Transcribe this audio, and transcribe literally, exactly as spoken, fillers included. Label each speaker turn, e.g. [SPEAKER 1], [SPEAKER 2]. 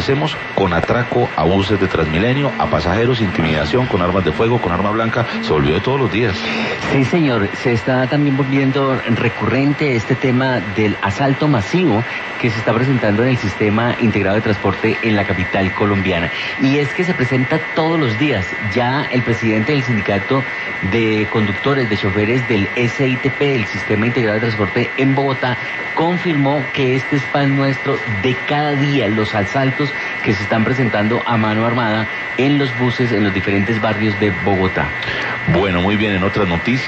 [SPEAKER 1] comencemos con atraco a buses de Transmilenio, a pasajeros, intimidación con armas de fuego, con arma blanca, se volvió de todos los días.
[SPEAKER 2] Sí, señor, se está también volviendo recurrente este tema del asalto masivo que se está presentando en el sistema integrado de transporte en la capital colombiana. Y es que se presenta todos los días. Ya el presidente del sindicato de conductores, de choferes del S I T P, el Sistema Integrado de Transporte en Bogotá, confirmó que este es pan nuestro de cada día, los asaltos que se están presentando a mano armada en los buses, en los diferentes barrios de Bogotá.
[SPEAKER 1] Bueno, muy bien, en otras noticias.